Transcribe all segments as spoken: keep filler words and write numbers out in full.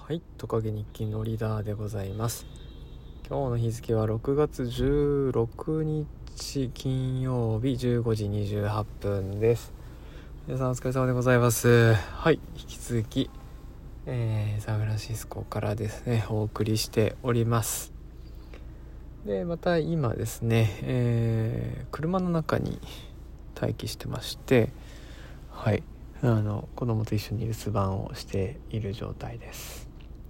はい、トカゲ日記のリーダーでございます。今日の日付はろくがつじゅうろくにち金曜日じゅうごじにじゅうはっぷんです。皆さんお疲れ様でございます。はい、引き続き、えー、サンフランシスコからですねお送りしております。でまた今ですね、えー、車の中に待機してまして、はいあの子供と一緒に留守番をしている状態です。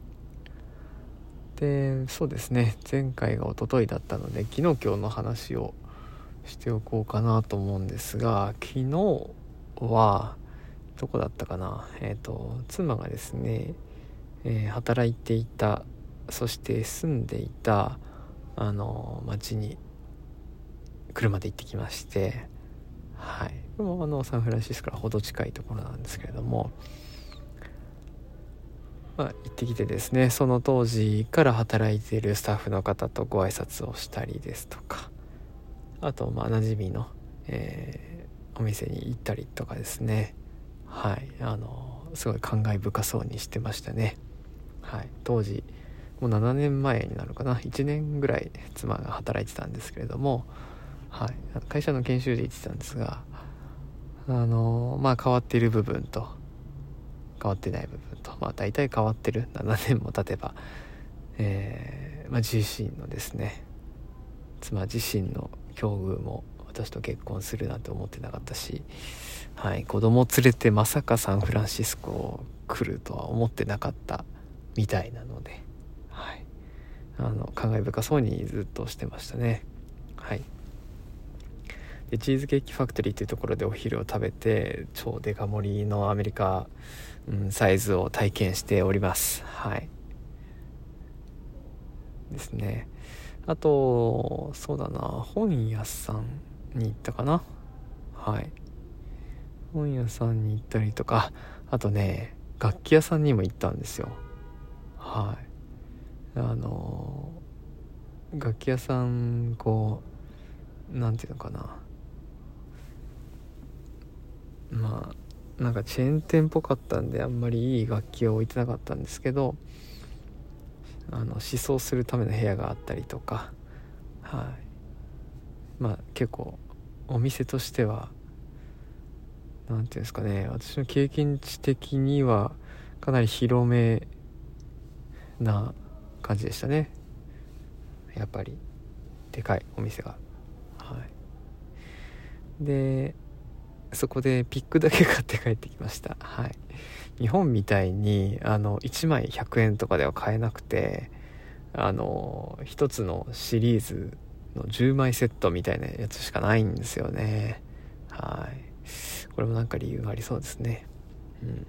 でそうですね前回が一昨日だったので昨日今日の話をしておこうかなと思うんですが、昨日はどこだったかなえっと妻がですね、えー、働いていたそして住んでいたあの町に車で行ってきまして、はいこれもあのサンフランシスコからほど近いところなんですけれども、まあ、行ってきてですねその当時から働いているスタッフの方とご挨拶をしたりですとか、あとまあ馴染みの、えー、お店に行ったりとかですね、はいあのすごい感慨深そうにしてましたね。はい当時もうななねんまえになるかないちねんぐらい妻が働いてたんですけれども、はい、会社の研修で行ってたんですが、あのまあ変わっている部分と変わってない部分と、まあ大体変わってるななねんも経てば、えーまあ、自身のですね妻自身の境遇も私と結婚するなんて思ってなかったし、はい、子供連れてまさかサンフランシスコ来るとは思ってなかったみたいなので、はい、あの感慨深そうにずっとしてましたね。はいでチーズケーキファクトリーというところでお昼を食べて超デカ盛りのアメリカ、うん、サイズを体験しております。はいですね。あとそうだな本屋さんに行ったかな。はい本屋さんに行ったりとか、あとね楽器屋さんにも行ったんですよ。はいあの楽器屋さんこうなんていうのかなまあなんかチェーン店っぽかったんであんまりいい楽器を置いてなかったんですけど、あの思想するための部屋があったりとか、はいまあ結構お店としてはなんていうんですかね、私の経験値的にはかなり広めな感じでしたね。やっぱりでかいお店が、はい、でそこでピックだけ買って帰ってきました。はい、日本みたいにあのいちまいひゃくえんとかでは買えなくて、あのひとつのシリーズのじゅうまいセットみたいなやつしかないんですよね。はいこれもなんか理由がありそうですね。うん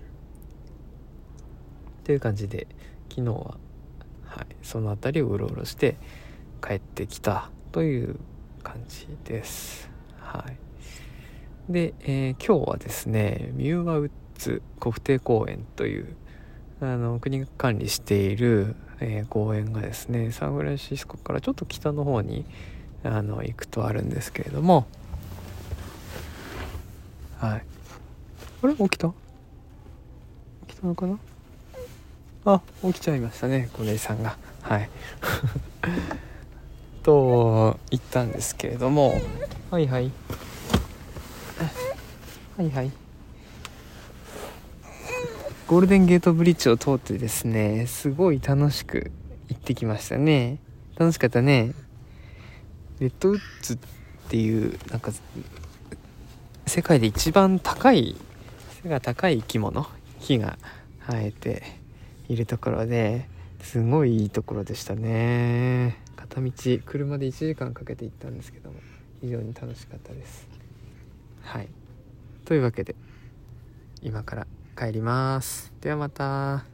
という感じで昨日は、はい、その辺りをうろうろして帰ってきたという感じです。はいで、えー、今日はですねミューアウッズ国定公園というあの国が管理している、えー、公園がですねサンフランシスコからちょっと北の方にあの行くとあるんですけれども、はいあれ起きた起きたのかなあ起きちゃいましたね小姉さんが。はいと言ったんですけれども、はいはいはいはいゴールデンゲートブリッジを通ってですねすごい楽しく行ってきましたね。楽しかったね。レッドウッズっていうなんか世界で一番高い背が高い生き物木が生えているところですごいいいところでしたね。片道車でいちじかんかけて行ったんですけども非常に楽しかったです。はいというわけで今から帰ります。ではまた。